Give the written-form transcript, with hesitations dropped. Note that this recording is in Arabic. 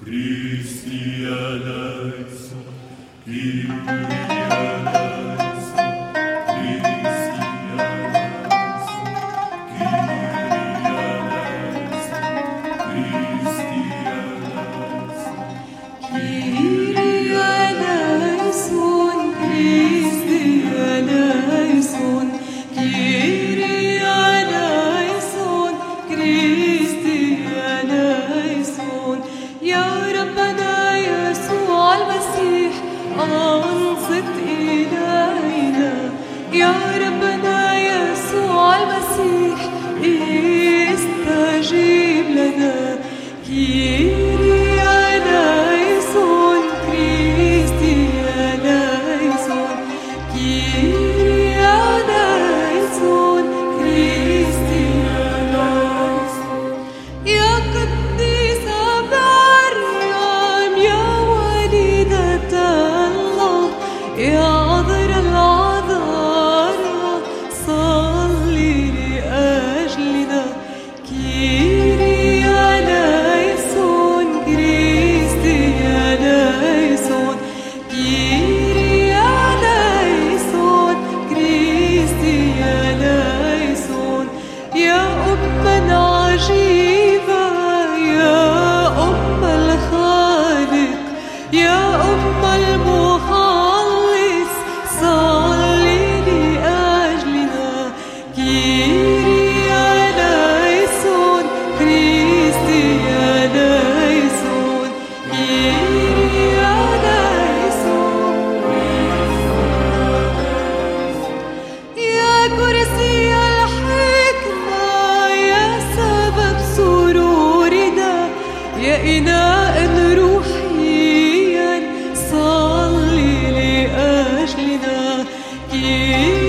أنصت إلينا يا ربنا يسوع المسيح، استجيب لنا. كيري أليسون كريستي أليسون، كيري أليسون كريستي أليسون. يا قديسة مريم يا والدة الله، يا عذراء العذراء صلي لأجلنا. كيري أليسون كريستي أليسون، كيري أليسون كريستي أليسون. يا أما عجيبة يا أم الخالق، يا أم المخلص صلي لأجلنا. كيري أليسون كريستي أليسون، كيري أليسون. يا كرسي الحكمة يا سبب سرورنا، يا إناء روحيا صلي لأجلنا.